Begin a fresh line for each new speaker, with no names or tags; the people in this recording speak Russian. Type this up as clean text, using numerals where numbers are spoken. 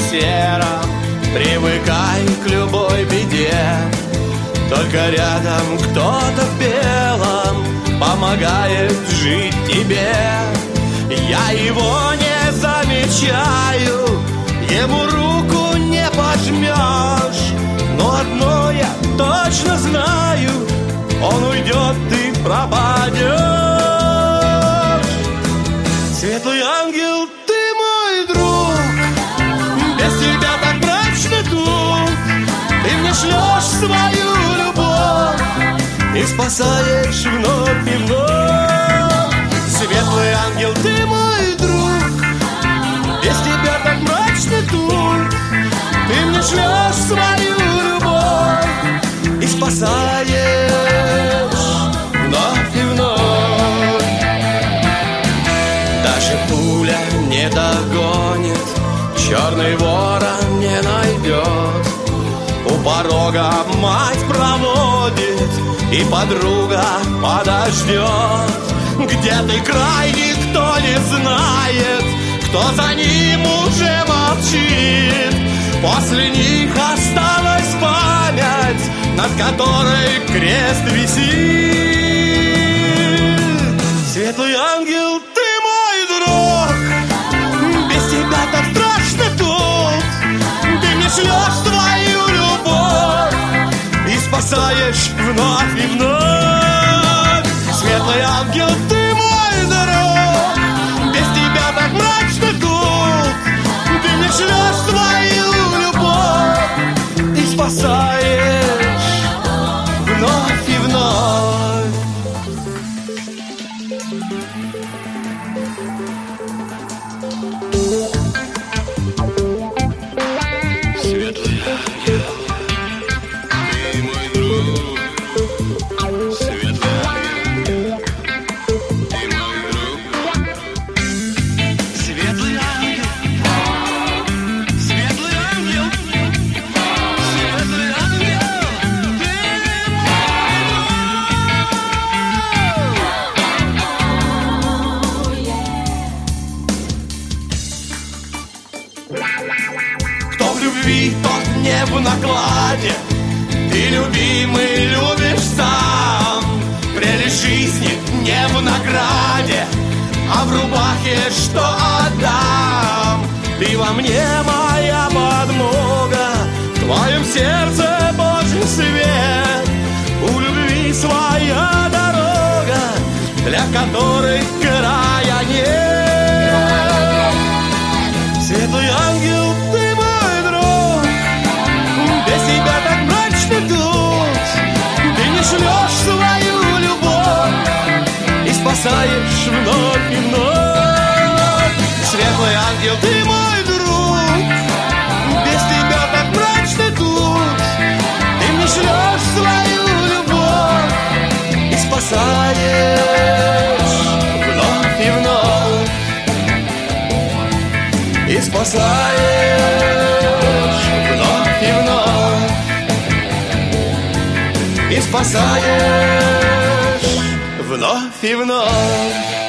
сером, привыкай к любой беде. Только рядом кто-то в белом помогает жить тебе. Я его не замечаю, ему руку не пожмешь, но одно я точно знаю: он уйдет, ты пропадешь. Светлый ангел, ты мой друг, без тебя так мрачно тут. Ты мне шлешь свою любовь и спасаешь вновь и вновь. Светлый ангел, ты мой друг, без тебя так мрачно тут. Ты мне шлешь свою любовь и спасаешь вновь и вновь. Даже пуля не догонит, черный ворон не найдет. У порога мать проводит, и подруга подождет. Где ты, край, никто не знает, кто за ним уже молчит. После них осталась память, над которой крест висит. Светлый ангел, ты мой друг, без тебя так страшно тут. Ты мне шлешь свою любовь и спасаешь вновь и вновь. Светлый ангел, ты мой друг, без тебя так мрачно тут. Ты мне шлешь свою любовь и спасаешь вновь и вновь. Светлый ангел, ты мой друг. Светлый ангел, ты мой друг. Светлый ангел, светлый ангел, светлый ангел, ты мой. Кто в любви, тот не в накладе. Ты, любимый, любишь сам. Прелесть жизни не в награде, а в рубахе, что отдам. Ты во мне моя подмога, в твоем сердце Божий свет. У любви своя дорога, для которой края нет. Светлый ангел, ты мой друг, без тебя так мрачно тут. Ты не шлешь свою любовь и спасаешь вновь и вновь. Светлый ангел, ты мой друг, без тебя так мрачно тут. Ты мне шлешь свою любовь и спасаешь вновь и вновь. И спасаешь вновь и вновь. И спасаешь вновь и вновь.